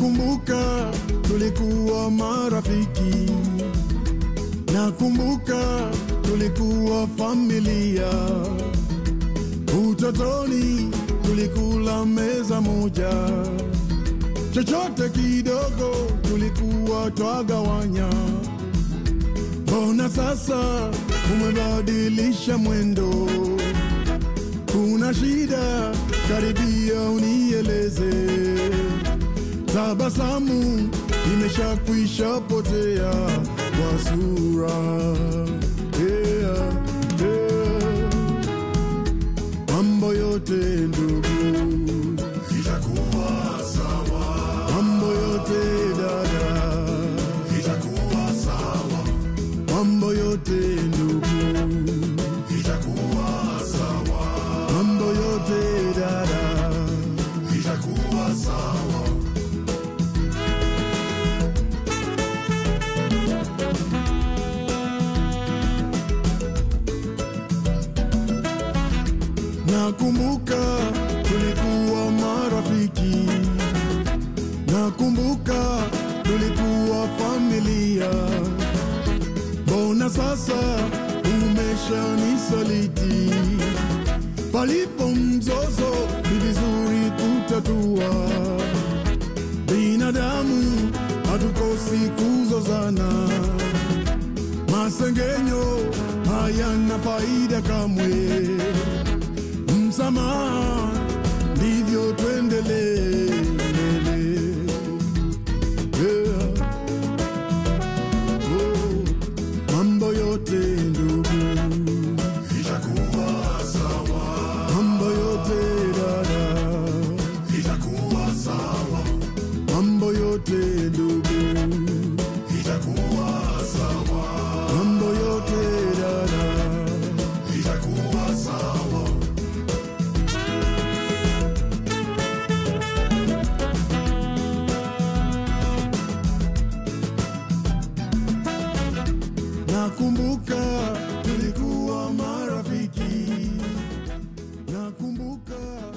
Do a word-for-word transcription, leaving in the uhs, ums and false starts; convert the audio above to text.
Nakumbuka tulikuwa marafiki, nakumbuka tulikuwa familia. Utotoni tulikula meza moja, chochote kidogo tulikuwa twagawanya. Mbona sasa umebadilisha mwendo? Kuna shida? Karibia unieleze. Tabasamu imeshakwisha potea kwa sura. Yeah, yeah. Mambo yote ndugu itakuwa sawa, mambo yote dada itakuwa sawa, mambo yote ndugu itakuwa sawa, mambo yote dada itakuwa sawa. Nakumbuka tulikuwa marafiki, nakumbuka tulikuwa familia. Mbona sasa umeshanisaliti? Palipo mzozo ni vizuri kutatua. Binadamu hatukosi kuzozana, masengenyo hayana faida kamwe. Msamaha ndivyo tuendelee. Yeah. Oh. Mambo yote ndugu itakuwa sawa, mambo yote dada itakuwa sawa, mambo yote ndugu itakuwa sawa, mambo yote dada itakuwa sawa. Nakumbuka tulikuwa marafiki, nakumbuka